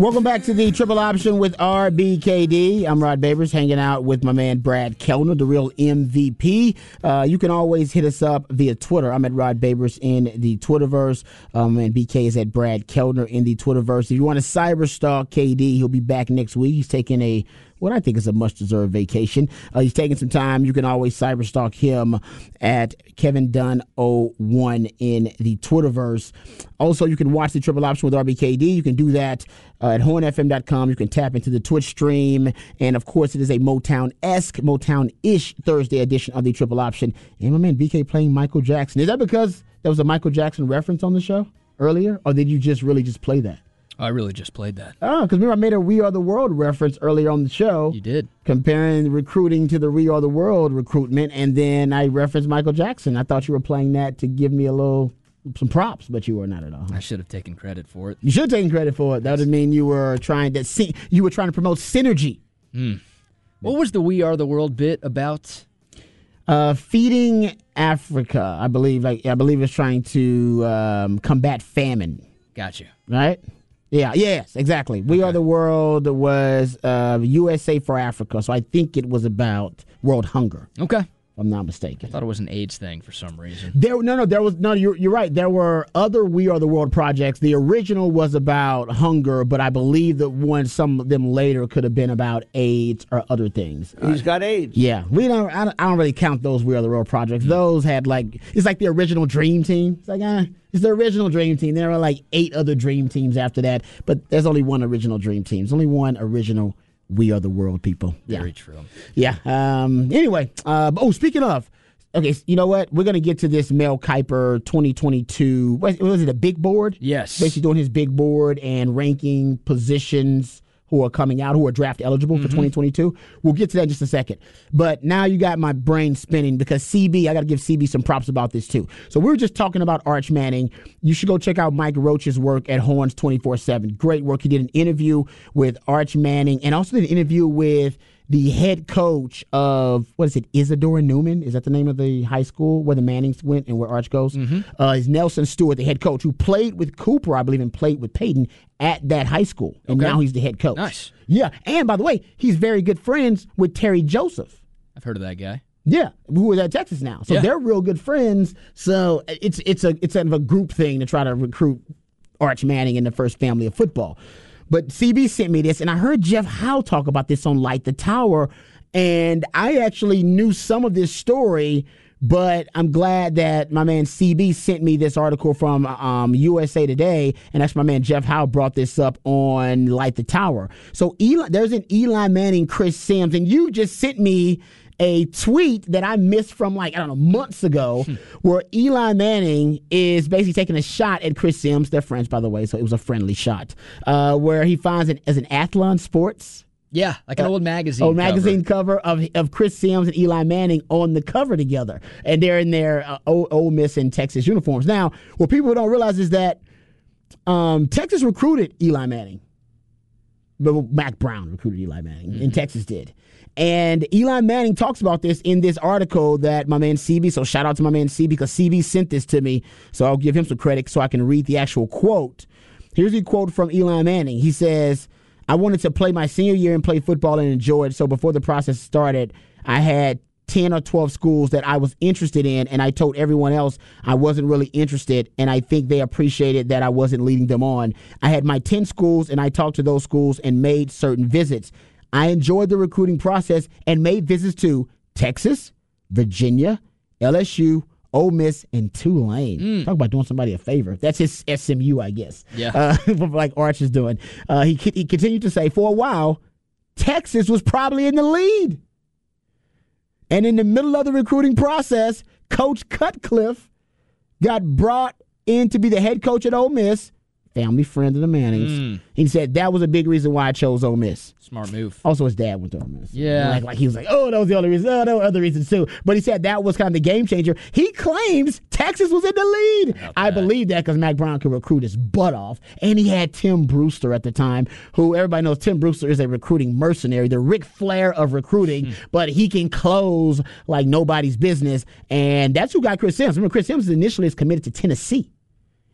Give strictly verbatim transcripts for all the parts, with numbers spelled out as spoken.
Welcome back to the Triple Option with R B K D. I'm Rod Babers, hanging out with my man Brad Kellner, the real M V P. Uh, you can always hit us up via Twitter. I'm at Rod Babers in the Twitterverse, um, and B K is at Brad Kellner in the Twitterverse. If you want to cyberstalk K D, he'll be back next week. He's taking a what I think is a much-deserved vacation. Uh, he's taking some time. You can always cyberstalk him at Kevin Dunn oh one in the Twitterverse. Also, you can watch the Triple Option with R B K D. You can do that uh, at horn f m dot com. You can tap into the Twitch stream. And, of course, it is a Motown-esque, Motown-ish Thursday edition of the Triple Option. And my man B K playing Michael Jackson. Is that because there was a Michael Jackson reference on the show earlier? Or did you just really just play that? I really just played that. Oh, because remember I made a We Are the World reference earlier on the show. You did. Comparing recruiting to the We Are the World recruitment, and then I referenced Michael Jackson. I thought you were playing that to give me a little, some props, but you were not at all. I should have taken credit for it. You should have taken credit for it. That would mean you were trying to, you were trying to promote synergy. Mm. What was the We Are the World bit about? Uh, feeding Africa, I believe. Like I believe it's trying to um, combat famine. Gotcha. Right? Yeah, yes, exactly. We okay. Are the World was uh, U S A for Africa, so I think it was about world hunger. Okay. If I'm not mistaken. I thought it was an AIDS thing for some reason. There, no, no, there was no. You're, you're right. There were other We Are the World projects. The original was about hunger, but I believe that one, some of them later could have been about AIDS or other things. He's got AIDS. Yeah, we don't. I don't, I don't really count those We Are the World projects. Those had like it's like the original Dream Team. It's like ah. It's the original Dream Team. There are like eight other Dream Teams after that, but there's only one original Dream Team. There's only one original We Are the World people. Yeah. Very true. Yeah. Um, anyway, uh, oh, speaking of, okay, you know what? We're going to get to this Mel Kiper twenty twenty-two. What was it, a big board? Yes. Basically doing his big board and ranking positions who are coming out, who are draft eligible for mm-hmm. twenty twenty-two. We'll get to that in just a second. But now you got my brain spinning because C B, I got to give C B some props about this too. So we were just talking about Arch Manning. You should go check out Mike Roach's work at Horns twenty-four seven. Great work. He did an interview with Arch Manning and also did an interview with the head coach of, what is it, Isadora Newman? Is that the name of the high school where the Mannings went and where Arch goes? Mm-hmm. Uh, is Nelson Stewart, the head coach, who played with Cooper, I believe, and played with Peyton at that high school. And okay. now he's the head coach. Nice. Yeah. And by the way, he's very good friends with Terry Joseph. I've heard of that guy. Yeah, who is at Texas now. So yeah. they're real good friends. So it's it's a it's kind of a group thing to try to recruit Arch Manning in the first family of football. But C B sent me this, and I heard Jeff Howe talk about this on Light the Tower, and I actually knew some of this story, but I'm glad that my man C B sent me this article from um, U S A Today, and that's my man Jeff Howe brought this up on Light the Tower. So Eli, there's an Eli Manning, Chris Sims, and you just sent me a tweet that I missed from like, I don't know, months ago hmm. where Eli Manning is basically taking a shot at Chris Sims. They're friends, by the way, so it was a friendly shot, uh, where he finds it as an Athlon Sports. Yeah, like an uh, old magazine old cover. magazine cover of of Chris Sims and Eli Manning on the cover together. And they're in their uh, Ole Miss and Texas uniforms. Now, what people don't realize is that um, Texas recruited Eli Manning. But Mac Brown recruited Eli Manning, mm-hmm. and Texas did. And Eli Manning talks about this in this article that my man C B, so shout out to my man C B because C B sent this to me, so I'll give him some credit so I can read the actual quote. Here's the quote from Eli Manning. He says, I wanted to play my senior year and play football and enjoy it, so before the process started, I had ten or twelve schools that I was interested in, and I told everyone else I wasn't really interested, and I think they appreciated that I wasn't leading them on. I had my ten schools, and I talked to those schools and made certain visits. I enjoyed the recruiting process and made visits to Texas, Virginia, L S U, Ole Miss, and Tulane. Mm. Talk about doing somebody a favor. That's his S M U, I guess. Yeah. Uh, like Arch is doing. Uh, he, he continued to say, for a while, Texas was probably in the lead. And in the middle of the recruiting process, Coach Cutcliffe got brought in to be the head coach at Ole Miss, family friend of the Mannings. Mm. He said that was a big reason why I chose Ole Miss. Smart move. Also, his dad went to Ole Miss. Yeah. Like, like he was like, oh, that was the only reason. Oh, there were other reasons too. But he said that was kind of the game changer. He claims Texas was in the lead. I believe that because Mac Brown could recruit his butt off. And he had Tim Brewster at the time, who everybody knows Tim Brewster is a recruiting mercenary, the Ric Flair of recruiting, hmm. but he can close like nobody's business. And that's who got Chris Sims. Remember, Chris Sims initially is committed to Tennessee.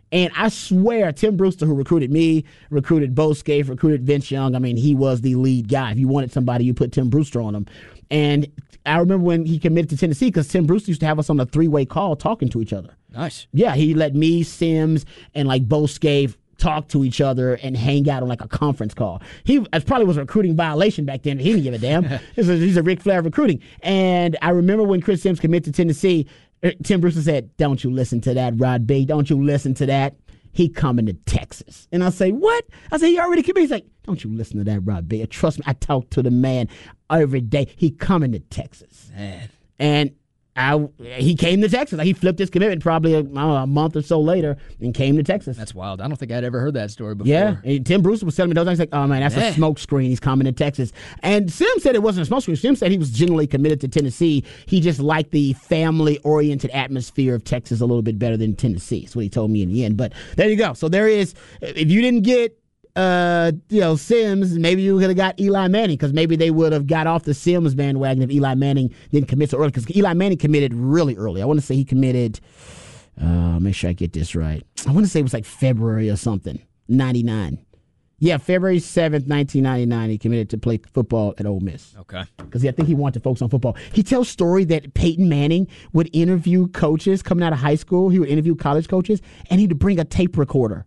And I swear, Tim Brewster, who recruited me, recruited Bo Scaife, recruited Vince Young, I mean, he was the lead guy. If you wanted somebody, you put Tim Brewster on him. And I remember when he committed to Tennessee, because Tim Brewster used to have us on a three-way call talking to each other. Nice. Yeah, he let me, Sims, and like Bo Scaife talk to each other and hang out on like a conference call. He it probably was a recruiting violation back then. He didn't give a damn. He's a, he's a Ric Flair of recruiting. And I remember when Chris Sims committed to Tennessee, Tim Brewster said, "Don't you listen to that, Rod B. Don't you listen to that. He coming to Texas." And I say, "What?" I say, "He already committed." He's like, "Don't you listen to that, Rod B. Trust me, I talk to the man every day. He coming to Texas." Man. And I, he came to Texas. Like, he flipped his commitment probably a, a month or so later and came to Texas. That's wild. I don't think I'd ever heard that story before. Yeah. And Tim Brewster was telling me those things like, "Oh, man, that's Man. a smoke screen. He's coming to Texas." And Sim said it wasn't a smoke screen. Sim said he was genuinely committed to Tennessee. He just liked the family-oriented atmosphere of Texas a little bit better than Tennessee. That's what he told me in the end. But there you go. So there is, if you didn't get Uh, you know, Sims, maybe you could have got Eli Manning, because maybe they would have got off the Sims bandwagon if Eli Manning didn't commit so early, because Eli Manning committed really early. I want to say he committed, uh, make sure I get this right. I want to say it was like February or something, ninety-nine. Yeah, February seventh, nineteen ninety-nine, he committed to play football at Ole Miss. Okay. Because I think he wanted to focus on football. He tells a story that Peyton Manning would interview coaches coming out of high school. He would interview college coaches, and he'd bring a tape recorder.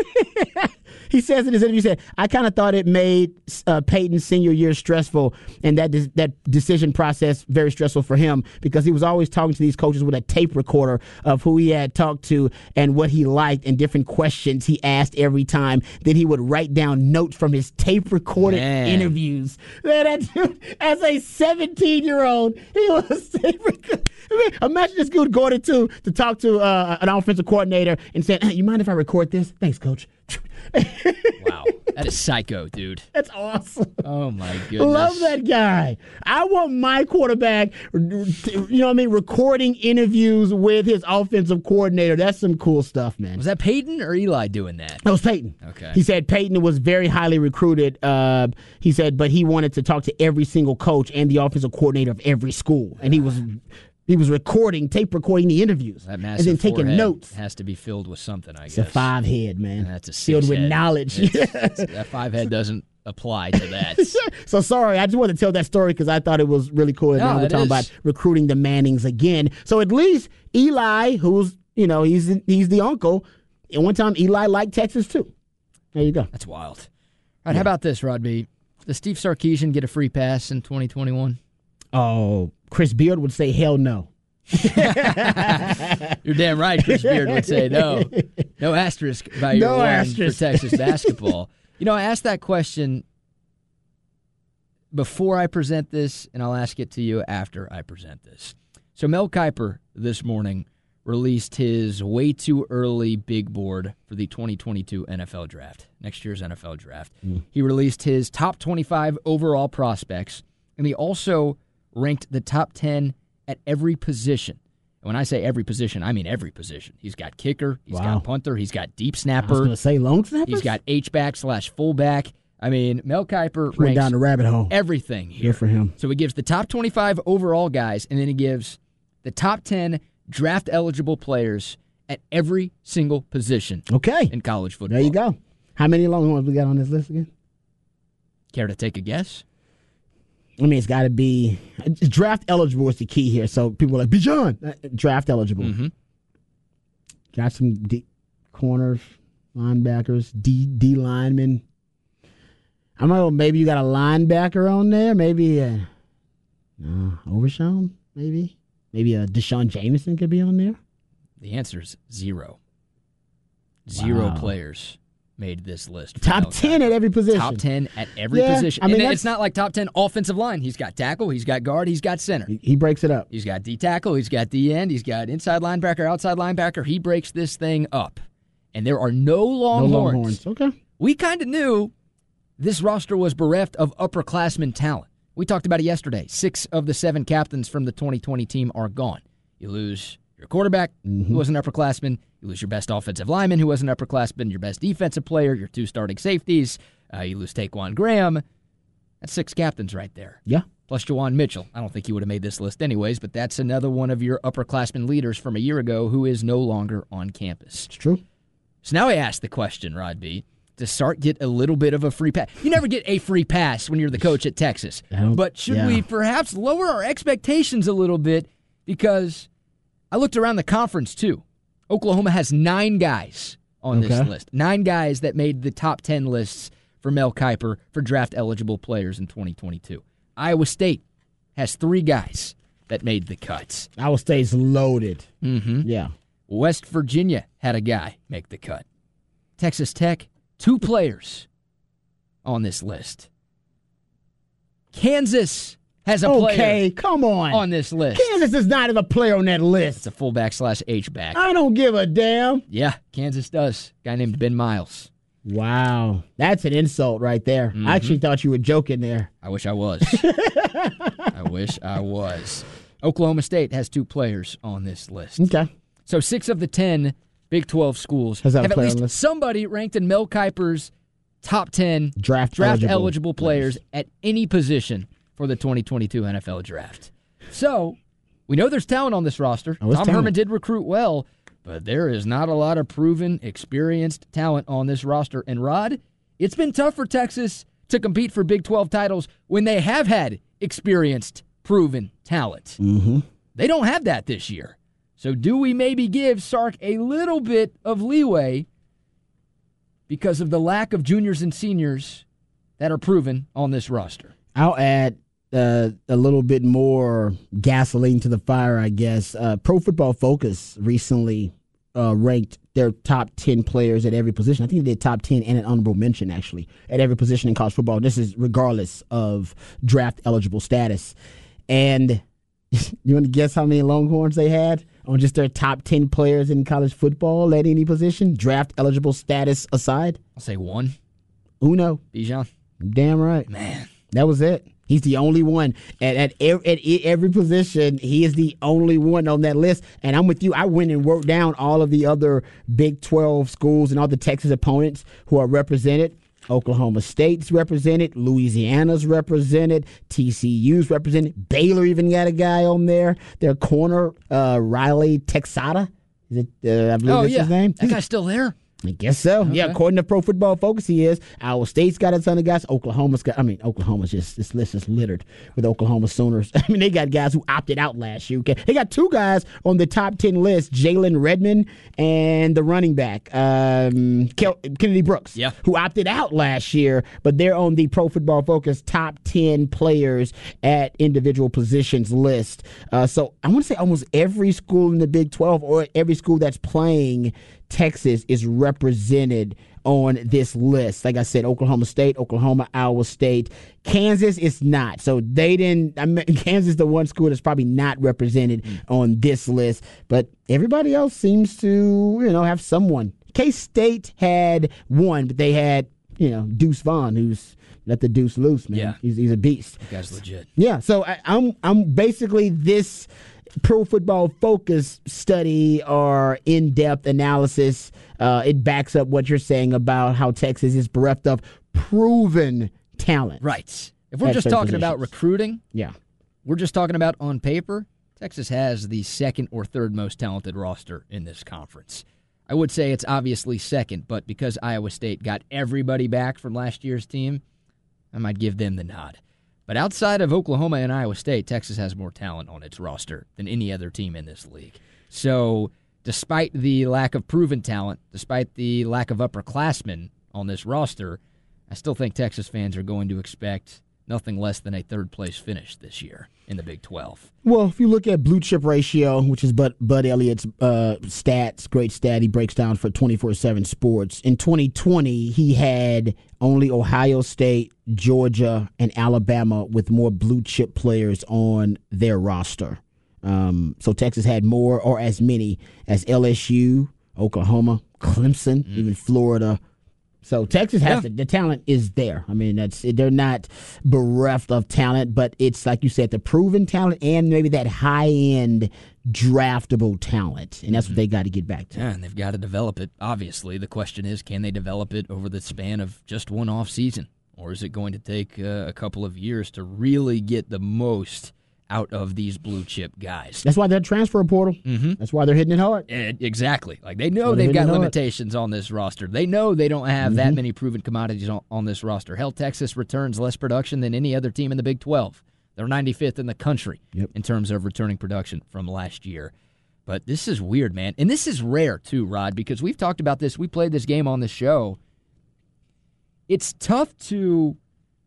He says in his interview, he said, "I kind of thought it made uh, Peyton's senior year stressful, and that de- that decision process very stressful for him, because he was always talking to these coaches with a tape recorder of who he had talked to and what he liked and different questions he asked every time. Then he would write down notes from his tape-recorded Man. interviews." Man, that dude, as a seventeen-year-old, he was tape recorded. I mean, imagine this dude going into to talk to uh, an offensive coordinator and saying, "Hey, you mind if I record this?" "Thanks, coach." Wow. That is psycho, dude. That's awesome. Oh, my goodness. Love that guy. I want my quarterback, you know what I mean, recording interviews with his offensive coordinator. That's some cool stuff, man. Was that Peyton or Eli doing that? That was Peyton. Okay. He said Peyton was very highly recruited. Uh, he said, but he wanted to talk to every single coach and the offensive coordinator of every school. And he was he was recording, tape recording the interviews. That massive and then taking forehead notes. has to be filled with something, I It's guess. a five head, man. That's a six filled with head. knowledge. It's- that five head doesn't apply to that. So sorry, I just wanted to tell that story because I thought it was really cool. And No, now we're it talking is. about recruiting the Mannings again. So at least Eli, who's, you know, he's he's the uncle. And one time Eli liked Texas too. There you go. That's wild. All right, how about this, Rod B? Does Steve Sarkisian get a free pass in twenty twenty-one? Oh, Chris Beard would say hell no. You're damn right, Chris Beard would say no. No asterisk by your No one asterisk. for Texas basketball. You know, I asked that question before I present this, and I'll ask it to you after I present this. So Mel Kiper this morning released his way too early big board for the twenty twenty-two N F L Draft, next year's N F L Draft. Mm. He released his top twenty-five overall prospects, and he also ranked the top ten at every position. And when I say every position, I mean every position. He's got kicker, he's Wow. got punter, he's got deep I was snapper, going to say long snappers. he's got H-back slash fullback. I mean, Mel Kiper Went ranks down the rabbit hole. everything here. Good for him. So he gives the top twenty-five overall guys, and then he gives the top ten draft-eligible players at every single position Okay. in college football. There you go. How many long ones we got on this list again? Care to take a guess? I mean, it's got to be draft eligible is the key here. So people are like, Bijan, uh, draft eligible. Mm-hmm. Got some D corners, linebackers, D D linemen. I don't know. Maybe you got a linebacker on there. Maybe uh, uh, Overshown. Maybe maybe a Deshaun Jameson could be on there. The answer is zero. Zero Wow. players made this list. for Top Mel ten Kiper. at every position. Top ten at every Yeah, position. I mean, and that's- it's not like top ten offensive line. He's got tackle, he's got guard, he's got center. He, he breaks it up. He's got D tackle, he's got D end, he's got inside linebacker, outside linebacker. He breaks this thing up. And there are no No longhorns. Longhorns. Okay. We kind of knew this roster was bereft of upperclassmen talent. We talked about it yesterday. Six of the seven captains from the twenty twenty team are gone. You lose your quarterback, Mm-hmm. who was an upperclassman. You lose your best offensive lineman, who was an upperclassman. Your best defensive player, your two starting safeties. Uh, you lose Taquan Graham. That's six captains right there. Yeah. Plus Jawan Mitchell. I don't think he would have made this list anyways, but that's another one of your upperclassmen leaders from a year ago who is no longer on campus. It's true. So now I ask the question, Rod B., does Sark get a little bit of a free pass? You never get a free pass when you're the coach at Texas. But should yeah. we perhaps lower our expectations a little bit? Because I looked around the conference, too. Oklahoma has nine guys on okay. this list. Nine guys that made the top ten lists for Mel Kiper for draft-eligible players in twenty twenty-two. Iowa State has three guys that made the cuts. Iowa State's loaded. Mm-hmm. Yeah. West Virginia had a guy make the cut. Texas Tech, two players on this list. Kansas has a player Okay, come on. on this list. Kansas does not have a player on that list. It's a fullback slash H-back. I don't give a damn. Yeah, Kansas does. Guy named Ben Miles. Wow. That's an insult right there. Mm-hmm. I actually thought you were joking there. I wish I was. I wish I was. Oklahoma State has two players on this list. Okay. So six of the ten Big twelve schools Has that have a at player least on the list? somebody ranked in Mel Kiper's top ten Draft, draft-eligible eligible players players. at any position for the twenty twenty-two N F L Draft. So we know there's talent on this roster. Oh, it's Tom talent. Herman did recruit well, but there is not a lot of proven, experienced talent on this roster. And Rod, it's been tough for Texas to compete for Big twelve titles when they have had experienced, proven talent. Mm-hmm. They don't have that this year. So do we maybe give Sark a little bit of leeway because of the lack of juniors and seniors that are proven on this roster? I'll add uh, a little bit more gasoline to the fire, I guess. Uh, Pro Football Focus recently uh, ranked their top ten players at every position. I think they did top ten and an honorable mention, actually, at every position in college football. This is regardless of draft-eligible status. And you want to guess how many Longhorns they had on just their top ten players in college football at any position, draft-eligible status aside? I'll say one. Uno. Bijan. Damn right. Man. That was it. He's the only one. At, at, every, at every position, he is the only one on that list. And I'm with you. I went and wrote down all of the other Big twelve schools and all the Texas opponents who are represented. Oklahoma State's represented. Louisiana's represented. T C U's represented. Baylor even got a guy on there. Their corner, uh, Riley Texada. Is it? Uh, I believe Oh, that's yeah. his name. That guy's still there. I guess so. Okay. Yeah, according to Pro Football Focus, he is. Iowa State's got a ton of guys. Oklahoma's got, I mean, Oklahoma's just, this list is littered with Oklahoma Sooners. I mean, they got guys who opted out last year. Okay? They got two guys on the top ten list, Jalen Redmond and the running back, um, Kel- Kennedy Brooks, Yeah. who opted out last year, but they're on the Pro Football Focus top ten players at individual positions list. Uh, so I want to say almost every school in the Big twelve or every school that's playing Texas is represented on this list. Like I said, Oklahoma State, Oklahoma, Iowa State. Kansas is not. So they didn't. I mean, Kansas is the one school that's probably not represented mm. on this list. But everybody else seems to, you know, have someone. K-State had one, but they had, you know, Deuce Vaughn, who's let the deuce loose, man. Yeah. He's, he's a beast. That guy's legit. Yeah. So I, I'm I'm basically this Pro Football Focus study or in-depth analysis. Uh, it backs up what you're saying about how Texas is bereft of proven talent. Right. If we're At just certain talking about positions. recruiting, Yeah. we're just talking about on paper, Texas has the second or third most talented roster in this conference. I would say it's obviously second, but because Iowa State got everybody back from last year's team, I might give them the nod. But outside of Oklahoma and Iowa State, Texas has more talent on its roster than any other team in this league. So despite the lack of proven talent, despite the lack of upperclassmen on this roster, I still think Texas fans are going to expect nothing less than a third-place finish this year in the Big twelve. Well, if you look at blue chip ratio, which is Bud, Bud Elliott's uh, stats, great stat he breaks down for twenty-four seven Sports. In twenty twenty, he had only Ohio State, Georgia, and Alabama with more blue chip players on their roster. Um, so Texas had more or as many as L S U, Oklahoma, Clemson, mm. even Florida. So Texas has yeah. the, the talent is there. I mean, that's they're not bereft of talent, but it's like you said, the proven talent and maybe that high end draftable talent, and that's mm-hmm. what they got to get back to. Yeah, and they've got to develop it. Obviously, the question is, can they develop it over the span of just one off season, or is it going to take uh, a couple of years to really get the most out of these blue chip guys. That's why they're transfer portal. Mm-hmm. That's why they're hitting it hard. And exactly. Like they know they're they've got hitting it hard. limitations on this roster. They know they don't have Mm-hmm. that many proven commodities on, on this roster. Hell, Texas returns less production than any other team in the Big twelve. They're ninety-fifth in the country Yep. in terms of returning production from last year. But this is weird, man. And this is rare, too, Rod, because we've talked about this. We played this game on the show. It's tough to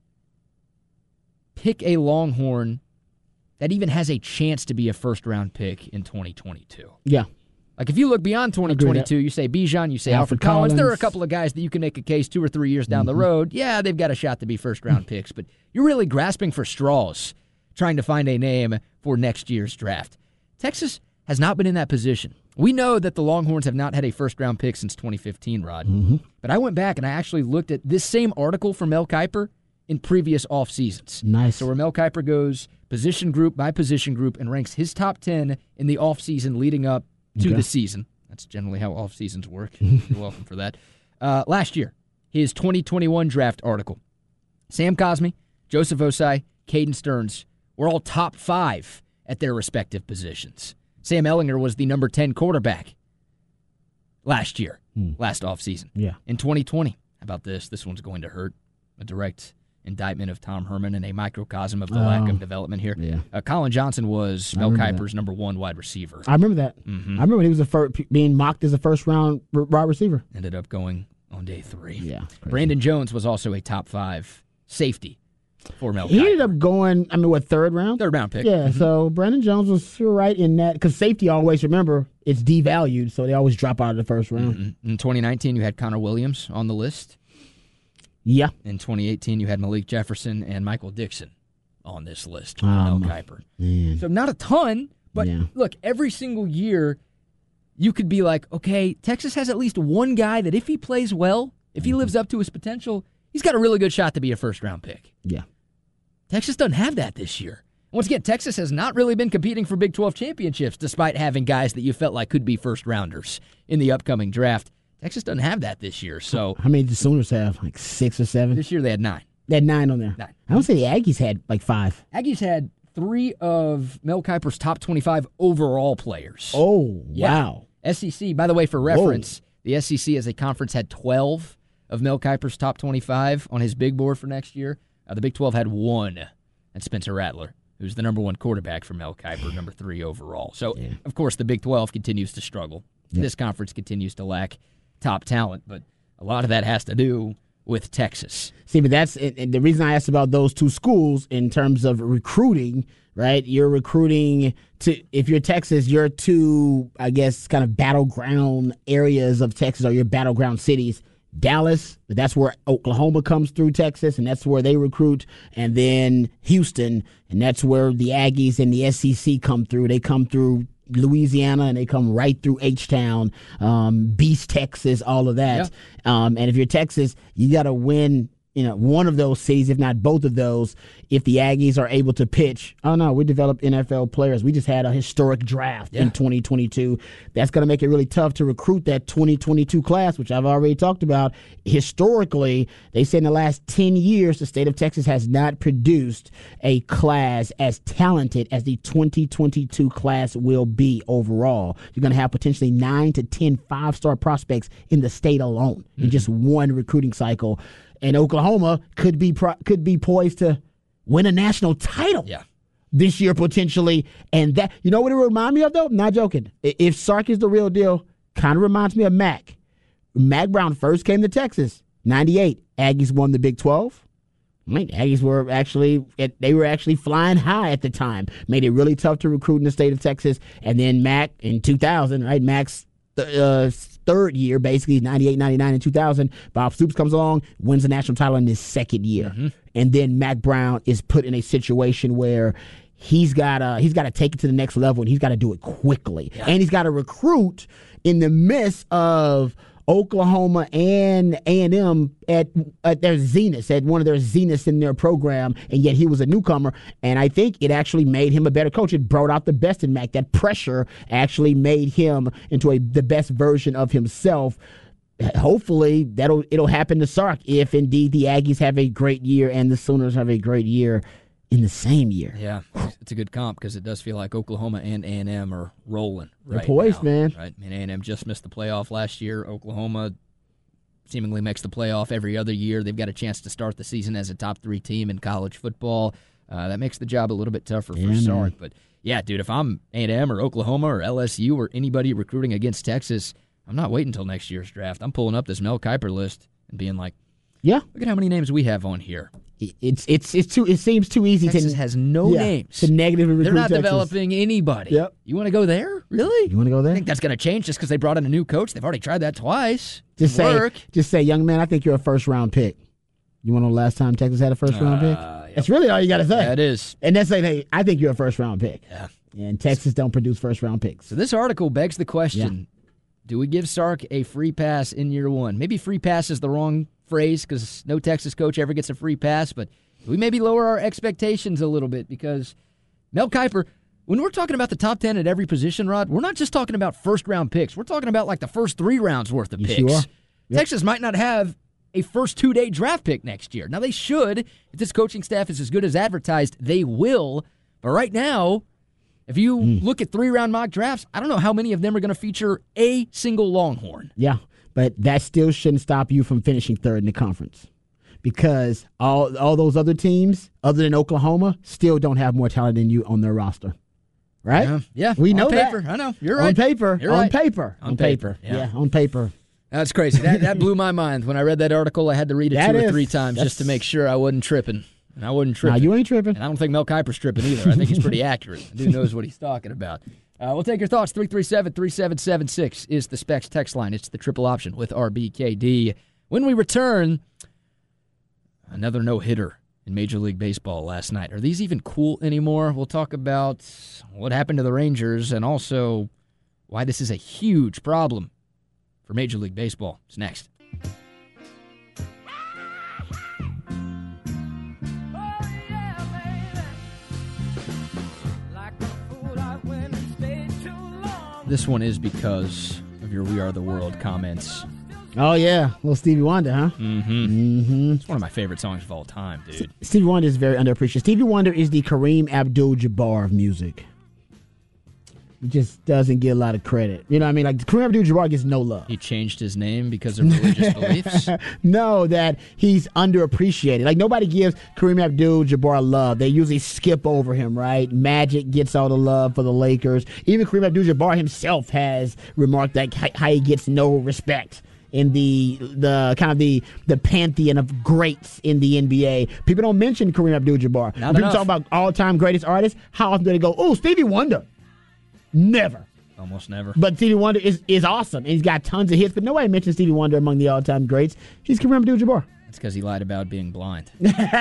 pick a Longhorn that even has a chance to be a first-round pick in twenty twenty-two. Yeah. Like, if you look beyond twenty twenty-two, you say Bijan, you say Alfred, Alfred Collins. There are a Collins. couple of guys that you can make a case two or three years down the road. Yeah, they've got a shot to be first-round picks, but you're really grasping for straws trying to find a name for next year's draft. Texas has not been in that position. We know that the Longhorns have not had a first-round pick since twenty fifteen, Rod. Mm-hmm. But I went back and I actually looked at this same article from Mel Kiper in previous off seasons. Nice. So where Mel Kiper goes position group by position group and ranks his top ten in the off season leading up to Okay. the season. That's generally how off seasons work. You're welcome for that. Uh, last year, his twenty twenty-one draft article. Sam Cosmi, Joseph Osai, Caden Stearns were all top five at their respective positions. Sam Ehlinger was the number ten quarterback last year, Hmm. last offseason. Yeah. In twenty twenty, how about this? This one's going to hurt. A direct indictment of Tom Herman and a microcosm of the lack Oh. of development here. Yeah. Uh, Colin Johnson was I Mel remember Kiper's number one wide receiver. I remember that. Mhm. I remember when he was the first, being mocked as a first-round r- wide receiver. Ended up going on day three. Yeah. crazy. Brandon Jones was also a top five safety for Mel He ended Kiper. up going, I mean, what, third round? Third round pick. Yeah, so Brandon Jones was right in that because safety always, remember, it's devalued, so they always drop out of the first round. Mhm. In twenty nineteen, you had Connor Williams on the list. Yeah. In twenty eighteen, you had Malik Jefferson and Michael Dixon on this list for Um, Mel Kiper. Man. So not a ton, but Yeah. look, every single year you could be like, okay, Texas has at least one guy that if he plays well, if he lives up to his potential, he's got a really good shot to be a first-round pick. Yeah. Texas doesn't have that this year. Once again, Texas has not really been competing for Big twelve championships despite having guys that you felt like could be first-rounders in the upcoming draft. Texas doesn't have that this year. So How many did the Sooners have? Like six or seven? this year they had nine. They had nine on there. Nine. I don't say the Aggies had like five. Aggies had three of Mel Kiper's top twenty-five overall players. Oh, Yeah. wow. S E C, by the way, for reference, the S E C as a conference had twelve of Mel Kiper's top twenty-five on his big board for next year. Uh, the Big twelve had one, and Spencer Rattler, who's the number one quarterback for Mel Kiper, number three overall. So, Yeah. of course, the Big twelve continues to struggle. Yep. This conference continues to lack top talent, but a lot of that has to do with Texas. See, but that's and and the reason I asked about those two schools in terms of recruiting, right? You're recruiting to, if you're Texas, you're two, I guess, kind of battleground areas of Texas or your battleground cities. Dallas, that's where Oklahoma comes through Texas, and that's where they recruit. And then Houston, and that's where the Aggies and the S E C come through. They come through Louisiana, and they come right through H-Town, um, Beast, Texas, all of that. Um, and if you're Texas, you got to win, you know, one of those cities, if not both of those, if the Aggies are able to pitch. Oh, no, we developed N F L players. We just had a historic draft Yeah. in twenty twenty-two. That's going to make it really tough to recruit that twenty twenty-two class, which I've already talked about. Historically, they say in the last ten years, the state of Texas has not produced a class as talented as the twenty twenty-two class will be overall. You're going to have potentially nine to ten five-star prospects in the state alone in just one recruiting cycle. And Oklahoma could be pro- could be poised to win a national title Yeah. this year potentially. And that, you know what it remind me of though? Not joking. I- If Sark is the real deal, kind of reminds me of Mac. Mac Brown first came to Texas, ninety-eight. Aggies won the Big twelve. I mean, Aggies were actually they were actually flying high at the time. Made it really tough to recruit in the state of Texas. And then Mac in two thousand, right? Mac's th- uh, third year, basically ninety-eight, ninety-nine, and two thousand. Bob Stoops comes along, wins the national title in his second year, Mm-hmm. and then Mac Brown is put in a situation where he's got uh, he's got to take it to the next level, and he's got to do it quickly, Yeah. and he's got to recruit in the midst of Oklahoma and A and M at at their zenith, at one of their zeniths in their program, and yet he was a newcomer. And I think it actually made him a better coach. It brought out the best in Mac. That pressure actually made him into a the best version of himself. Hopefully that'll it'll happen to Sark if indeed the Aggies have a great year and the Sooners have a great year in the same year. Yeah, it's a good comp because it does feel like Oklahoma and A and M are rolling They're right poised, now, man. Right? I mean, A and M just missed the playoff last year. Oklahoma seemingly makes the playoff every other year. They've got a chance to start the season as a top three team in college football. Uh, that makes the job a little bit tougher for Yeah, Sark. man. But, yeah, dude, if I'm A and M or Oklahoma or L S U or anybody recruiting against Texas, I'm not waiting until next year's draft. I'm pulling up this Mel Kiper list and being like, Yeah, look at how many names we have on here. it's it's it's too. It seems too easy Texas to has no yeah, names. to negatively recruit They're not Texas. developing anybody. Yep. You want to go there? Really? You want to go there? I think that's going to change just because they brought in a new coach. They've already tried that twice. Just Didn't say, work. just say, young man, I think you're a first round pick. You want to know the last time Texas had a first round pick? Uh, yep. That's really all you got to say. Yeah, it is. And that's like, hey, I think you're a first round pick. Yeah. And Texas don't produce first round picks. So this article begs the question, do we give Sark a free pass in year one? Maybe free pass is the wrong phrase because no Texas coach ever gets a free pass, but we maybe lower our expectations a little bit because Mel Kiper, when we're talking about the top ten at every position, Rod, we're not just talking about first-round picks. We're talking about like the first three rounds worth of You picks. sure? Yep. Texas might not have a first two-day draft pick next year. Now, they should. If this coaching staff is as good as advertised, they will. But right now, if you Mm. look at three-round mock drafts, I don't know how many of them are going to feature a single Longhorn. Yeah, but that still shouldn't stop you from finishing third in the conference because all all those other teams, other than Oklahoma, still don't have more talent than you on their roster. Right? Yeah, yeah. We know on paper. that. I know. You're right. On paper. You're on right. paper. On paper, yeah. Yeah, on paper. That's crazy. That that blew my mind. When I read that article, I had to read it That two or is- three times just to that's- make sure I wasn't tripping. And I wasn't Nah, tripping. you ain't tripping. And I don't think Mel Kiper's tripping either. I think he's pretty accurate. The dude knows what he's talking about. Uh, we'll take your thoughts. three three seven, three seven seven six is the Specs text line. It's the triple option with R B K D. When we return, another no-hitter in Major League Baseball last night. Are these even cool anymore? We'll talk about what happened to the Rangers and also why this is a huge problem for Major League Baseball. It's next. This one is because of your We Are the World comments. Oh, yeah. Little Stevie Wonder, huh? Mm-hmm. Mm-hmm. It's one of my favorite songs of all time, dude. Stevie Wonder is very underappreciated. Stevie Wonder is the Kareem Abdul-Jabbar of music. He just doesn't get a lot of credit. You know what I mean? Like, Kareem Abdul-Jabbar gets no love. He changed his name because of religious beliefs. No, that he's underappreciated. Like, nobody gives Kareem Abdul-Jabbar love. They usually skip over him, right? Magic gets all the love for the Lakers. Even Kareem Abdul-Jabbar himself has remarked that how he gets no respect in the the kind of the the pantheon of greats in the N B A. People don't mention Kareem Abdul-Jabbar. Not People enough. talk about all-time greatest artists. How often do they go, oh, Stevie Wonder? Never. Almost never. But Stevie Wonder is, is awesome, and he's got tons of hits, but nobody mentions Stevie Wonder among the all-time greats. He's Kareem Abdul-Jabbar. That's because he lied about being blind.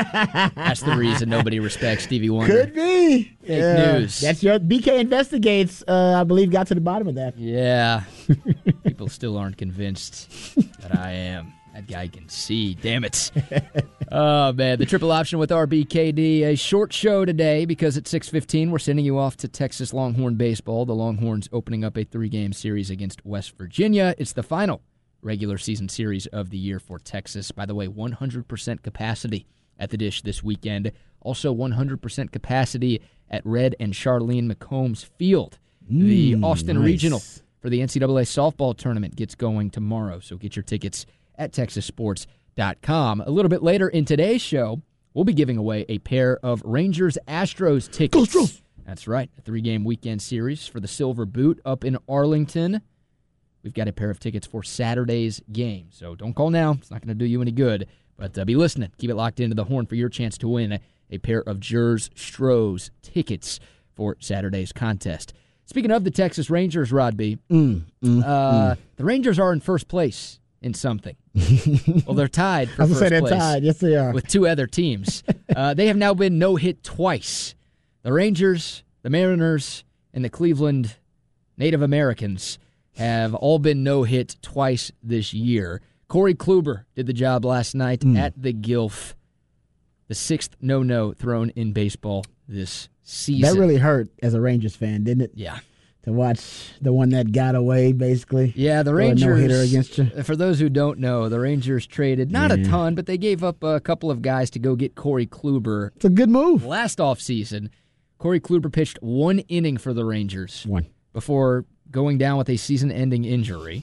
That's the reason nobody respects Stevie Wonder. Could be. Fake news. That's your B K Investigates, uh, I believe, got to the bottom of that. Yeah. People still aren't convinced that I am. That guy can see. Damn it. Oh, man. The triple option with R B K D. A short show today because at six fifteen we're sending you off to Texas Longhorn baseball. The Longhorns opening up a three-game series against West Virginia. It's the final regular season series of the year for Texas. By the way, one hundred percent capacity at the Dish this weekend. Also one hundred percent capacity at Red and Charlene McCombs Field. The Mm, Austin nice. Regional for the N C double A softball tournament gets going tomorrow, so get your tickets at texas sports dot com. A little bit later in today's show, we'll be giving away a pair of Rangers-Astros tickets. Go Astros! That's right, a three-game weekend series for the Silver Boot up in Arlington. We've got a pair of tickets for Saturday's game, so don't call now. It's not going to do you any good, but uh, be listening. Keep it locked into the horn for your chance to win a, a pair of Jers Stros tickets for Saturday's contest. Speaking of the Texas Rangers, Rod B, Mm, mm, uh, mm. the Rangers are in first place in something. Well, they're tied for I was first going to say they're place tied. Yes, they are. with two other teams. uh, they have now been no-hit twice. The Rangers, the Mariners, and the Cleveland Native Americans have all been no-hit twice this year. Corey Kluber did the job last night Mm. at the Gilf. The sixth no-no thrown in baseball this season. That really hurt as a Rangers fan, didn't it? Yeah. to watch the one that got away, basically. Yeah, the Throw a Rangers. no-hitter against you. For those who don't know, the Rangers traded not Yeah. a ton, but they gave up a couple of guys to go get Corey Kluber. It's a good move. Last offseason, Corey Kluber pitched one inning for the Rangers One. before going down with a season-ending injury.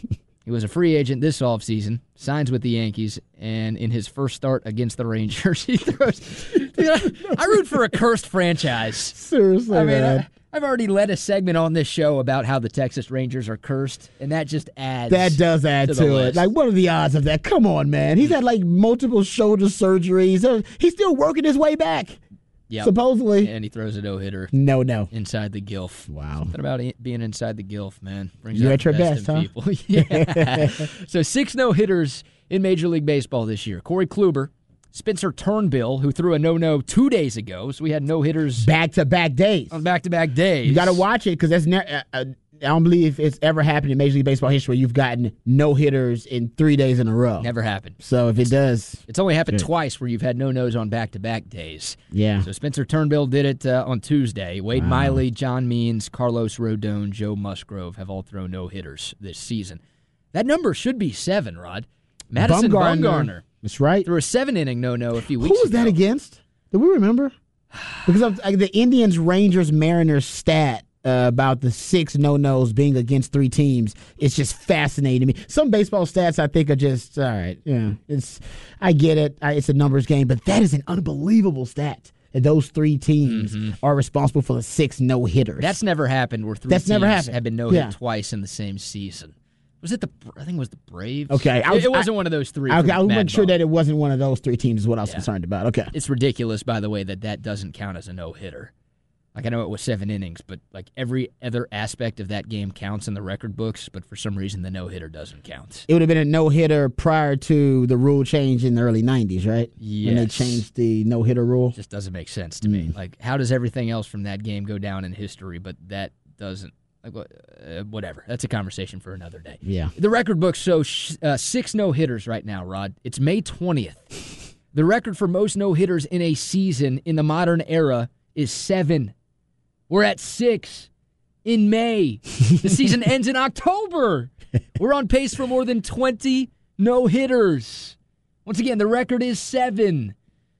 He was a free agent this offseason, signs with the Yankees, and in his first start against the Rangers, he throws. Dude, I, I root for a cursed franchise. Seriously, I mean, man. I, I've already led a segment on this show about how the Texas Rangers are cursed, and that just adds. That does add to to, the it. list. Like, what are the odds of that? Come on, man. He's had like multiple shoulder surgeries. Uh, He's still working his way back. Yep. Supposedly. And he throws a no-hitter No, no. inside the gilf. Wow. Something about it being inside the gilf, man. Brings You're out at the your best, in huh? people. Yeah. So six no-hitters in Major League Baseball this year. Corey Kluber, Spencer Turnbull, who threw a no-no two days ago, so we had no-hitters Back to back days. on back-to-back days. You got to watch it because that's ne- uh, uh, I don't believe it's ever happened in Major League Baseball history where you've gotten no hitters in three days in a row. Never happened. So if it does, It's only happened Good. twice where you've had no-nos on back-to-back days. yeah. So Spencer Turnbull did it uh, on Tuesday. Wade Miley, John Means, Carlos Rodon, Joe Musgrove have all thrown no-hitters this season. That number should be seven, Rod. Madison Bumgarner. Bumgarner That's right. threw a seven-inning no-no a few Who weeks was ago. that against? Do we remember? Because of like, the Indians, Rangers, Mariners stat uh, about the six no-nos being against three teams, it's just fascinating to me. Some baseball stats I think are just all right. Yeah, it's I get it. I, it's a numbers game, but that is an unbelievable stat. And those three teams are responsible for the six no-hitters. That's never happened where three That's teams never happened. have been no-hit Yeah. twice in the same season. Was it the, I think it was the Braves? Okay, I It- was- it wasn't I- one of those three. Okay, from I was Mad making sure Ball. that it wasn't one of those three teams. Is what I was Yeah. concerned about. Okay. It's ridiculous, by the way, that that doesn't count as a no-hitter. Like, I know it was seven innings, but like every other aspect of that game counts in the record books, but for some reason the no-hitter doesn't count. It would have been a no-hitter prior to the rule change in the early nineties, right? When they Yes. changed the no-hitter rule. Just doesn't make sense to me. Like, how does everything else from that game go down in history, but that doesn't? Like, what- uh, whatever. That's a conversation for another day. Yeah. The record book shows sh- uh, six no-hitters right now, Rod. It's May twentieth. The record for most no-hitters in a season in the modern era is seven. We're at six in May. The season ends in October. We're on pace for more than twenty no-hitters. Once again, the record is seven.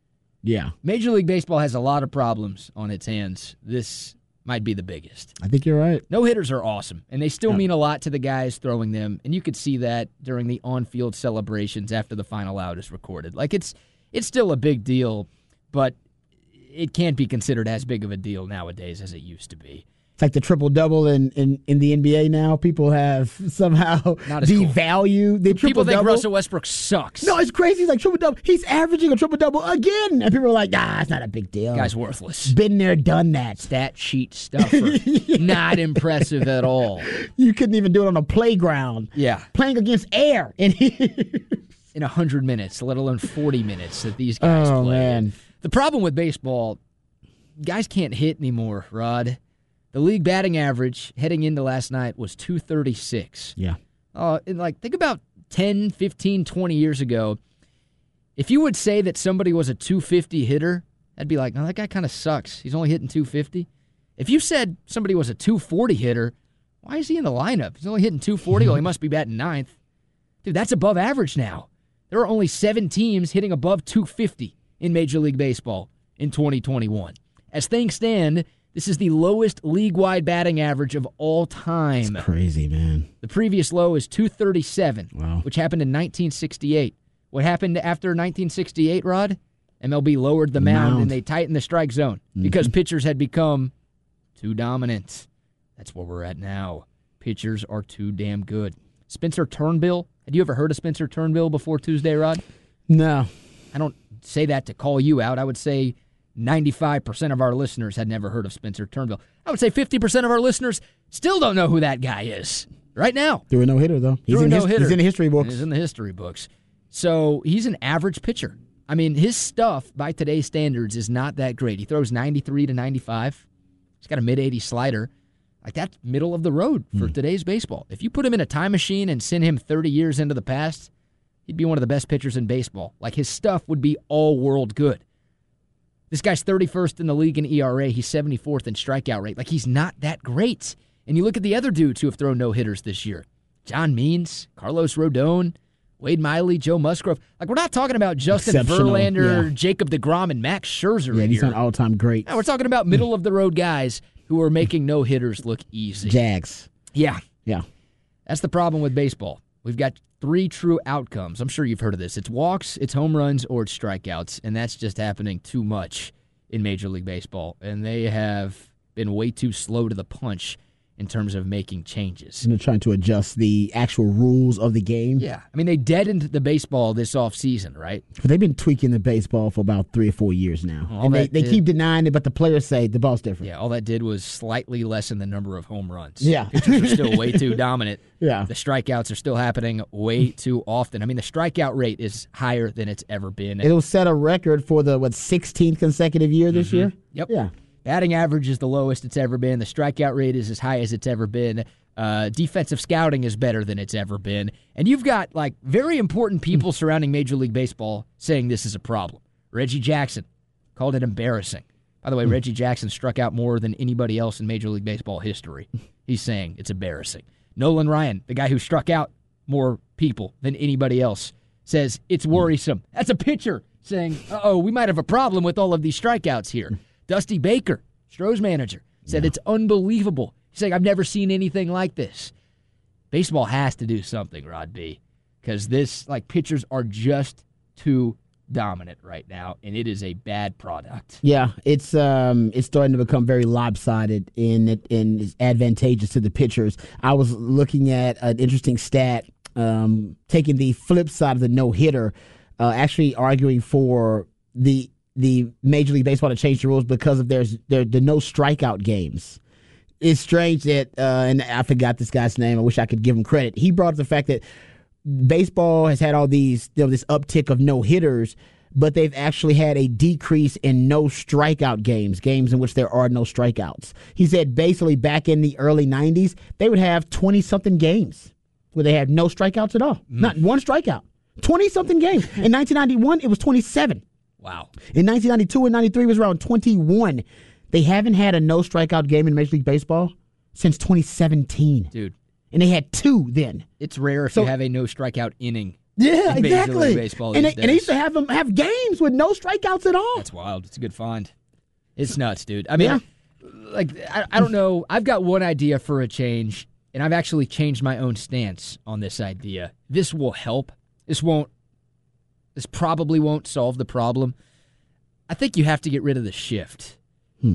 Yeah. Major League Baseball has a lot of problems on its hands. This might be the biggest. I think you're right. No-hitters are awesome, and they still mean a lot to the guys throwing them, and you could see that during the on-field celebrations after the final out is recorded. Like, it's it's still a big deal, but it can't be considered as big of a deal nowadays as it used to be. It's like the triple-double in, in, in the N B A now. People have somehow Not as cool. devalued the People think triple-double. Russell Westbrook sucks. No, it's crazy. He's like triple-double. He's averaging a triple-double again. And people are like, ah, it's not a big deal. Guy's worthless. Been there, done that. Stat sheet stuffer. Not impressive at all. You couldn't even do it on a playground. Yeah. Playing against air. And In one hundred minutes, let alone forty minutes that these guys Oh, play. man. The problem with baseball, guys can't hit anymore, Rod. The league batting average heading into last night was two thirty-six. Yeah. Uh, and like, think about ten, fifteen, twenty years ago. If you would say that somebody was a two fifty hitter, I'd be like, no, that guy kind of sucks. He's only hitting two fifty. If you said somebody was a two forty hitter, why is he in the lineup? He's only hitting two forty. Well, he must be batting ninth. Dude, that's above average now. There are only seven teams hitting above two fifty in Major League Baseball in twenty twenty-one. As things stand, this is the lowest league-wide batting average of all time. Crazy, man. The previous low is two thirty-seven, Wow. which happened in nineteen sixty-eight. What happened after nineteen sixty-eight, Rod? M L B lowered the mound, Mound. and they tightened the strike zone because pitchers had become too dominant. That's where we're at now. Pitchers are too damn good. Spencer Turnbull. Had you ever heard of Spencer Turnbull before Tuesday, Rod? No. I don't say that to call you out. I would say ninety-five percent of our listeners had never heard of Spencer Turnbull. I would say fifty percent of our listeners still don't know who that guy is right now. Threw a no-hitter, though. He's Threw a in, his, no-hitter. he's in the history books. He's in the history books. So he's an average pitcher. I mean, his stuff, by today's standards, is not that great. He throws ninety-three to ninety-five. He's got a mid eighty slider. Like, that's middle of the road for today's baseball. If you put him in a time machine and send him thirty years into the past, he'd be one of the best pitchers in baseball. Like, his stuff would be all-world good. This guy's thirty-first in the league in E R A. He's seventy-fourth in strikeout rate. Like, he's not that great. And you look at the other dudes who have thrown no-hitters this year. John Means, Carlos Rodon, Wade Miley, Joe Musgrove. Like, we're not talking about Justin Verlander, yeah. Jacob deGrom, and Max Scherzer Yeah, these here. aren't all-time greats. No, we're talking about middle-of-the-road guys who are making no-hitters look easy. Jags. Yeah. Yeah. That's the problem with baseball. We've got three true outcomes. I'm sure you've heard of this. It's walks, it's home runs, or it's strikeouts, and that's just happening too much in Major League Baseball. And they have been way too slow to the punch in terms of making changes. And they're trying to adjust the actual rules of the game. Yeah. I mean, they deadened the baseball this offseason, right? But they've been tweaking the baseball for about three or four years now. All and they, that they did- keep denying it, but the players say the ball's different. Yeah, all that did was slightly lessen the number of home runs. Yeah. Pitchers are still way too dominant. Yeah. The strikeouts are still happening way too often. I mean, the strikeout rate is higher than it's ever been. It'll set a record for the, what, sixteenth consecutive year this year? Yep. Yeah. Batting average is the lowest it's ever been. The strikeout rate is as high as it's ever been. Uh, defensive scouting is better than it's ever been. And you've got, like, very important people surrounding Major League Baseball saying this is a problem. Reggie Jackson called it embarrassing. By the way, Reggie Jackson struck out more than anybody else in Major League Baseball history. He's saying it's embarrassing. Nolan Ryan, the guy who struck out more people than anybody else, says it's worrisome. That's a pitcher saying, uh-oh, we might have a problem with all of these strikeouts here. Dusty Baker, Stroh's manager, said Yeah. it's unbelievable. He's saying, I've never seen anything like this. Baseball has to do something, Rod B, because this, like, pitchers are just too dominant right now, and it is a bad product. Yeah, it's um, it's starting to become very lopsided, and it and it's advantageous to the pitchers. I was looking at an interesting stat, um, taking the flip side of the no hitter, uh, actually arguing for the the Major League Baseball to change the rules because of there's there the no strikeout games. It's strange that, uh, and I forgot this guy's name. I wish I could give him credit. He brought up the fact that baseball has had all these, you know, this uptick of no hitters, but they've actually had a decrease in no strikeout games, games in which there are no strikeouts. He said basically back in the early nineties, they would have twenty-something games where they had no strikeouts at all. Mm. Not one strikeout. twenty-something games. In nineteen ninety-one, it was twenty-seven. Wow. In nineteen ninety-two and ninety-three, it was around twenty-one. They haven't had a no strikeout game in Major League Baseball since twenty seventeen. Dude. And they had two then. It's rare if So- you have a no strikeout inning. Yeah, in Major exactly. League Baseball and, these they, and they used days. to have them have games with no strikeouts at all. That's wild. It's a good find. It's nuts, dude. I mean, Yeah. like, I, I don't know. I've got one idea for a change, and I've actually changed my own stance on this idea. This will help. This won't, this probably won't solve the problem. I think you have to get rid of the shift. Hmm.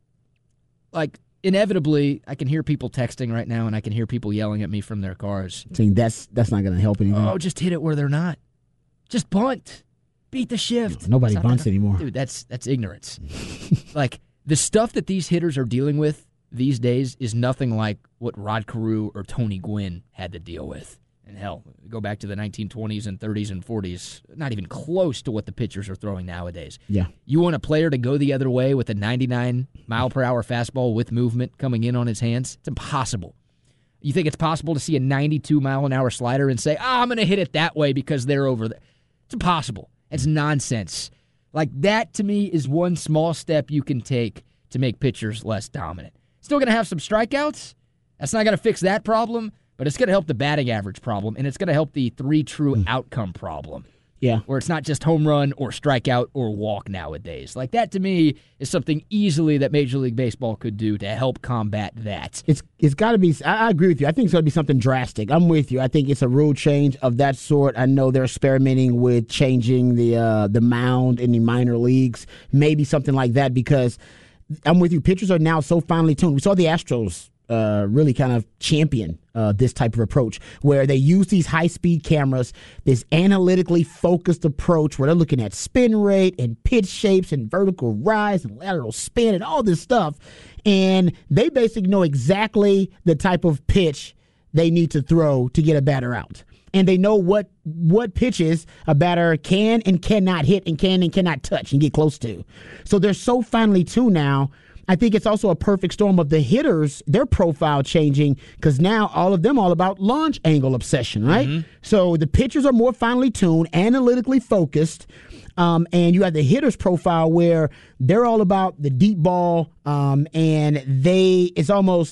Like, inevitably, I can hear people texting right now, and I can hear people yelling at me from their cars. Saying that's that's not going to help anything. Oh, just hit it where they're not. Just bunt. Beat the shift. Nobody It's not bunts that- anymore. Dude, that's that's ignorance. Like, the stuff that these hitters are dealing with these days is nothing like what Rod Carew or Tony Gwynn had to deal with. And hell, go back to the nineteen twenties and thirties and forties, not even close to what the pitchers are throwing nowadays. Yeah. You want a player to go the other way with a ninety-nine mile per hour fastball with movement coming in on his hands? It's impossible. You think it's possible to see a ninety-two mile an hour slider and say, oh, I'm going to hit it that way because they're over there? It's impossible. It's nonsense. Like, that to me is one small step you can take to make pitchers less dominant. Still going to have some strikeouts. That's not going to fix that problem, but it's going to help the batting average problem, and it's going to help the three true mm. outcome problem. Yeah. Where it's not just home run or strikeout or walk nowadays. Like, that to me is something easily that Major League Baseball could do to help combat that. It's it's got to be. I, I agree with you. I think it's going to be something drastic. I'm with you. I think it's a rule change of that sort. I know they're experimenting with changing the uh, the mound in the minor leagues. Maybe something like that, because I'm with you. Pitchers are now so finely tuned. We saw the Astros uh, really kind of champion uh, this type of approach, where they use these high-speed cameras, this analytically focused approach where they're looking at spin rate and pitch shapes and vertical rise and lateral spin and all this stuff. And they basically know exactly the type of pitch they need to throw to get a batter out. And they know what what pitches a batter can and cannot hit and can and cannot touch and get close to. So they're so finely tuned now. I think it's also a perfect storm of the hitters, their profile changing, because now all of them all about launch angle obsession, right? Mm-hmm. So the pitchers are more finely tuned, analytically focused, um, and you have the hitters profile where they're all about the deep ball, um, and they it's almost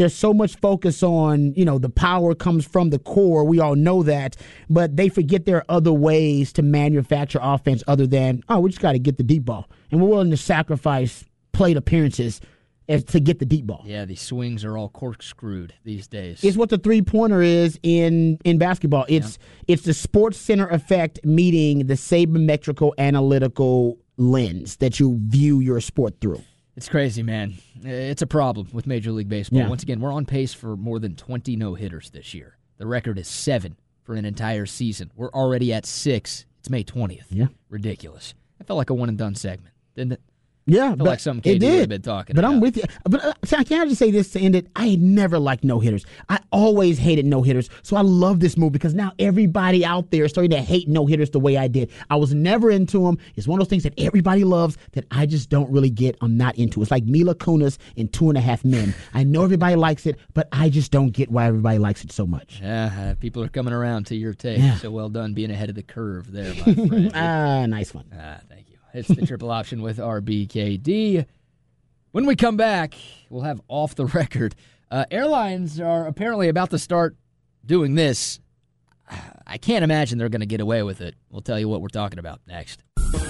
there's so much focus on, you know, the power comes from the core. We all know that. But they forget there are other ways to manufacture offense other than, oh, we just got to get the deep ball. And we're willing to sacrifice plate appearances as to get the deep ball. Yeah, these swings are all corkscrewed these days. It's what the three-pointer is in, in basketball. It's yeah. it's the Sports Center effect meeting the sabermetrical analytical lens that you view your sport through. It's crazy, man. It's a problem with Major League Baseball. Yeah. Once again, we're on pace for more than twenty no-hitters this year. The record is seven for an entire season. We're already at six. It's May twentieth. Yeah. Ridiculous. It felt like a one-and-done segment, didn't it? Yeah, felt but like something K D it did. would have been talking but about. I'm with you. But uh, see, I can't just say this to end it. I never liked no-hitters. I always hated no-hitters. So I love this move because now everybody out there is starting to hate no-hitters the way I did. I was never into them. It's one of those things that everybody loves that I just don't really get. I'm not into. It's like Mila Kunis in Two and a Half Men. I know everybody likes it, but I just don't get why everybody likes it so much. Yeah, uh, people are coming around to your take. Yeah. So well done being ahead of the curve there, my friend. Ah, nice one. Ah, thank you. It's the triple option with R B K D. When we come back, we'll have off the record. Uh, airlines are apparently about to start doing this. I can't imagine they're going to get away with it. We'll tell you what we're talking about next.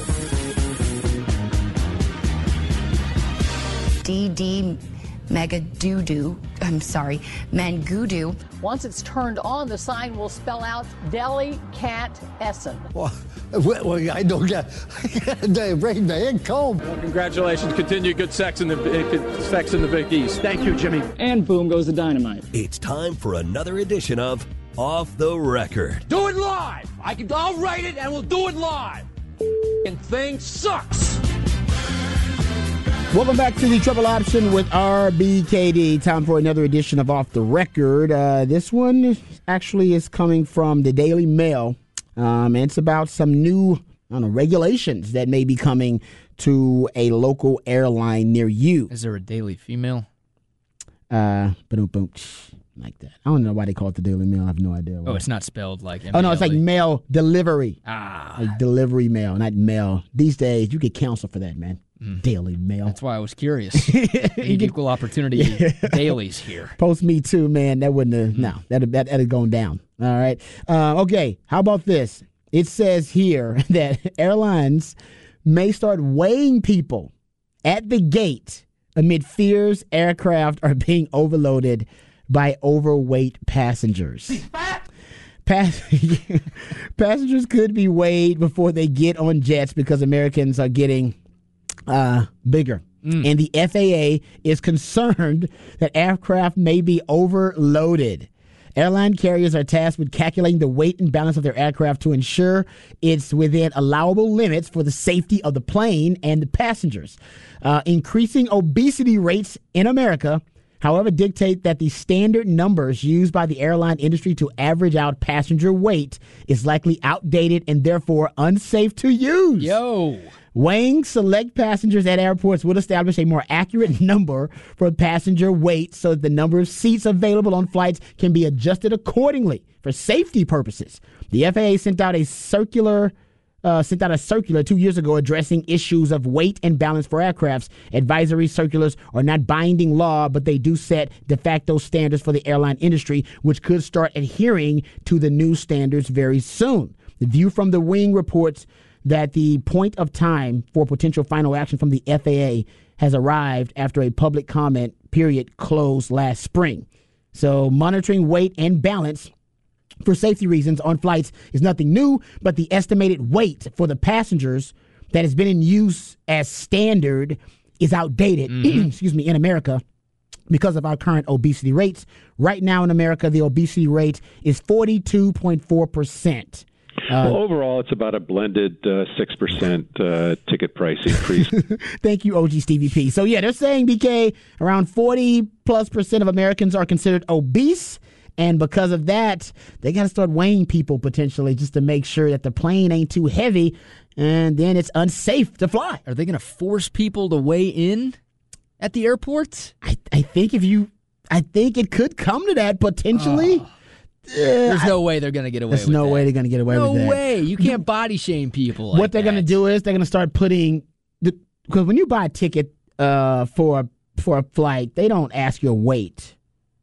D D Mega Doo-Doo, I'm sorry, Mangudu. Once it's turned on, the sign will spell out Deli Cat Essen. Well, well, I don't get. They bring me in cold. Well, congratulations! Continue good sex in the good sex in the Big East. Thank you, Jimmy. And boom goes the dynamite. It's time for another edition of Off the Record. Do it live. I can. I'll write it, and we'll do it live. And thing sucks. Welcome back to the Triple Option with R B K D. Time for another edition of Off the Record. Uh, this one actually is coming from the Daily Mail. Um, and it's about some new I don't know, regulations that may be coming to a local airline near you. Is there a Daily Female? Uh, boom, boom, like that. I don't know why they call it the Daily Mail. I have no idea. Oh, it's not spelled like M A L E. Oh, no, it's like mail delivery. Ah. Like delivery mail, not mail. These days, you get counsel for that, man. Mm. Daily Mail. That's why I was curious. Need equal opportunity dailies here. Post Me Too, man. That wouldn't have, no, that that had gone down. All right. Uh, okay, how about this? It says here that airlines may start weighing people at the gate amid fears aircraft are being overloaded by overweight passengers. Pass- passengers could be weighed before they get on jets because Americans are getting uh, bigger. Mm. And the F A A is concerned that aircraft may be overloaded. Airline carriers are tasked with calculating the weight and balance of their aircraft to ensure it's within allowable limits for the safety of the plane and the passengers. Uh, increasing obesity rates in America, however, dictate that the standard numbers used by the airline industry to average out passenger weight is likely outdated and therefore unsafe to use. Yo. Weighing select passengers at airports would establish a more accurate number for passenger weight so that the number of seats available on flights can be adjusted accordingly for safety purposes. The F A A sent out a circular uh, sent out a circular two years ago addressing issues of weight and balance for aircrafts. Advisory circulars are not binding law, but they do set de facto standards for the airline industry, which could start adhering to the new standards very soon. The View from the Wing reports that the point of time for potential final action from the F A A has arrived after a public comment period closed last spring. So monitoring weight and balance for safety reasons on flights is nothing new, but the estimated weight for the passengers that has been in use as standard is outdated, mm-hmm. excuse me, in America because of our current obesity rates. Right now in America, the obesity rate is forty-two point four percent. Uh, well, overall, it's about a blended uh, six percent uh, ticket price increase. Thank you, O G Stevie P. So, yeah, they're saying, B K, around forty plus percent of Americans are considered obese. And because of that, they got to start weighing people potentially just to make sure that the plane ain't too heavy and then it's unsafe to fly. Are they going to force people to weigh in at the airport? I, I think if you, I think it could come to that potentially. Oh. Uh, There's no way they're going to get away with that. There's no way they're going to get away no with that. No way. You can't body shame people like What they're going to do is they're going to start putting, because when you buy a ticket uh, for, for a flight, they don't ask your weight.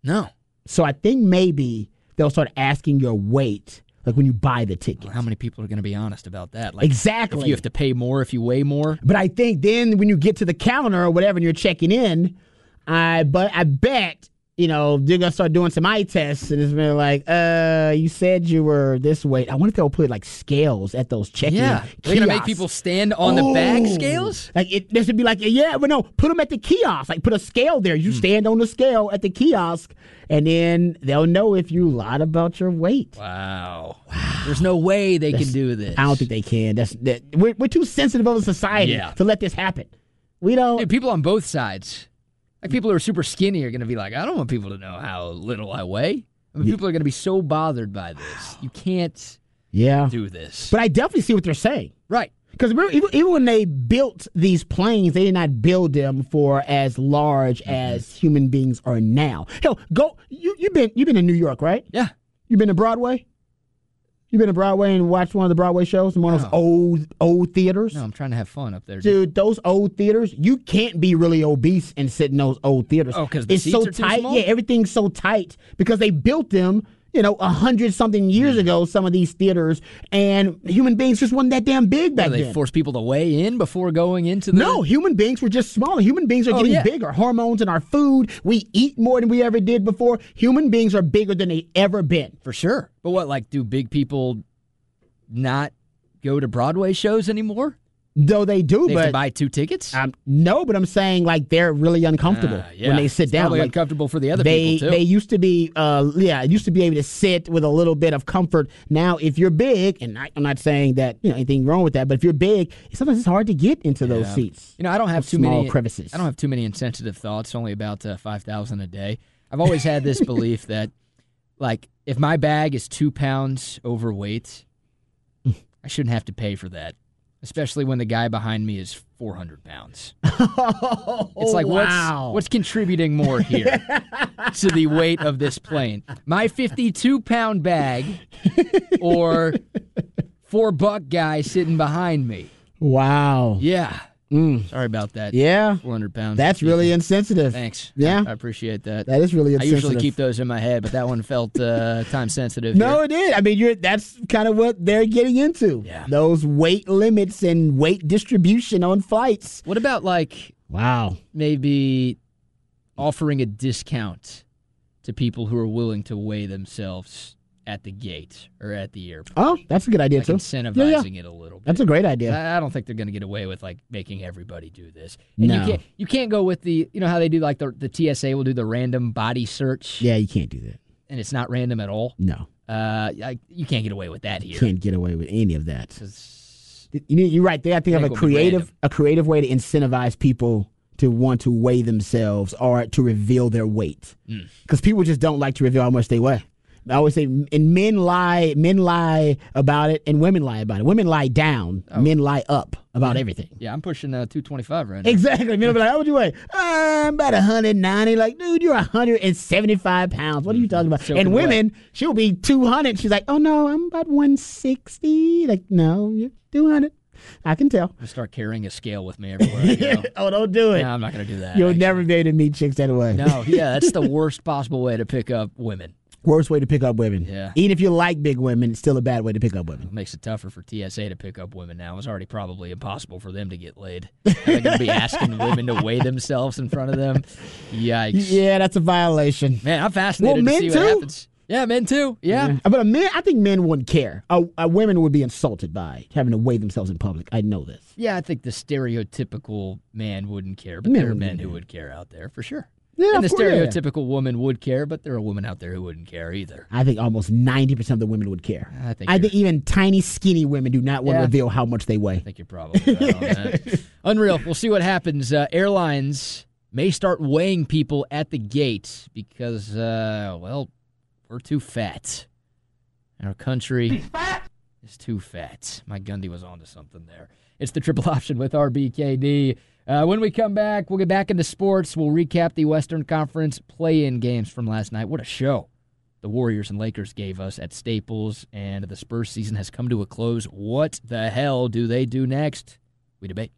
No. So I think maybe they'll start asking your weight, like when you buy the ticket. Well, how many people are going to be honest about that? Like, exactly. If you have to pay more, if you weigh more. But I think then when you get to the counter or whatever and you're checking in, I but I bet, you know, they're going to start doing some eye tests and it's been like, uh, you said you were this weight. I wonder if they'll put like scales at those check-in Yeah. They're going to make people stand on oh. the bag scales? Like it, there should be like, yeah, but no, put them at the kiosk. Like put a scale there. You mm. stand on the scale at the kiosk and then they'll know if you lied about your weight. Wow. wow. There's no way they That's, can do this. I don't think they can. That's that. We're, we're too sensitive of a society yeah. to let this happen. We don't. Dude, people on both sides. Like, people who are super skinny are going to be like, I don't want people to know how little I weigh. I mean, yeah. people are going to be so bothered by this. You can't yeah. do this. But I definitely see what they're saying. Right. Because even, even when they built these planes, they did not build them for as large mm-hmm. as human beings are now. Hell, go. You, you've been you've been in New York, right? Yeah. You've been to Broadway? You been to Broadway and watched one of the Broadway shows in one of those no. old old theaters? No, I'm trying to have fun up there. Dude, those old theaters, you can't be really obese and sit in those old theaters. Oh, because the it's seats so are too tight. small? Yeah, everything's so tight because they built them, you know, a hundred something years mm. ago. Some of these theaters, and human beings just wasn't that damn big back well, they then. Force people to weigh in before going into the. No, human beings were just smaller. Human beings are oh, getting yeah. bigger. Hormones in our food. We eat more than we ever did before. Human beings are bigger than they ever been. For sure. But what, like, do big people not go to Broadway shows anymore? Though they do, they but have to buy two tickets. Um, no, but I'm saying like they're really uncomfortable uh, yeah. when they sit it's down. Probably like, uncomfortable for the other they, people too. They used to be, uh, yeah, used to be able to sit with a little bit of comfort. Now, if you're big, and I, I'm not saying that you know anything wrong with that, but if you're big, sometimes it's hard to get into yeah. those seats. You know, I don't have too small many crevices. I don't have too many insensitive thoughts. Only about uh, five thousand a day. I've always had this belief that, like, if my bag is two pounds overweight, I shouldn't have to pay for that, especially when the guy behind me is four hundred pounds. Oh, it's like, wow. what's, what's contributing more here to the weight of this plane? My fifty-two pound bag or four buck guy sitting behind me? Wow. Yeah. Mm. Sorry about that. Yeah. four hundred pounds. That's really insensitive. Thanks. Yeah. I, I appreciate that. That is really insensitive. I usually keep those in my head, but that one felt uh, time sensitive. No, here. it did. I mean, you're, that's kind of what they're getting into. Yeah. Those weight limits and weight distribution on flights. What about, like, wow, maybe offering a discount to people who are willing to weigh themselves at the gate or at the airport? Oh, that's a good idea, like too. Incentivizing yeah, yeah. it a little bit. That's a great idea. I, I don't think they're going to get away with, like, making everybody do this. And no. you can't, you can't go with the, you know how they do, like, the, the T S A will do the random body search? Yeah, you can't do that. And it's not random at all? No. Uh, I, you can't get away with that here. You can't get away with any of that. You, you're right. They have to have a creative, a creative way to incentivize people to want to weigh themselves or to reveal their weight. Because mm. people just don't like to reveal how much they weigh. I always say, and men lie, men lie about it, and women lie about it. Women lie down, oh. men lie up about yeah. everything. Yeah, I'm pushing uh, two twenty-five right now. Exactly. Men will be like, how would you weigh? Uh, I'm about one ninety. Like, dude, you're one hundred seventy-five pounds. What are you talking about? Choking and women, away. She'll be two hundred. She's like, oh, no, I'm about one sixty. Like, no, you're two hundred. I can tell. I'm start carrying a scale with me everywhere I go. Oh, don't do it. No, I'm not going to do that. You'll actually. never be able to meet chicks that way. No, yeah, that's the worst possible way to pick up women. Worst way to pick up women. Yeah. Even if you like big women, it's still a bad way to pick up women. It makes it tougher for T S A to pick up women now. It's already probably impossible for them to get laid. They're going to be asking women to weigh themselves in front of them. Yikes. Yeah, that's a violation. Man, I'm fascinated well, to see too. what happens. Yeah, men too. Yeah. yeah. But a man, I think men wouldn't care. Uh, uh, women would be insulted by having to weigh themselves in public. I know this. Yeah, I think the stereotypical man wouldn't care, but men there are men care. who would care out there for sure. Yeah, and the course, stereotypical yeah. woman would care, but there are women out there who wouldn't care either. I think almost ninety percent of the women would care. I think, I think even tiny, skinny women do not want yeah. to reveal how much they weigh. I think you're probably right on that. Unreal. We'll see what happens. Uh, airlines may start weighing people at the gate because, uh, well, we're too fat. Our country is too fat. Mike Gundy was onto something there. It's the Triple Option with R B K D. Uh, when we come back, we'll get back into sports. We'll recap the Western Conference play-in games from last night. What a show the Warriors and Lakers gave us at Staples, and the Spurs season has come to a close. What the hell do they do next? We debate.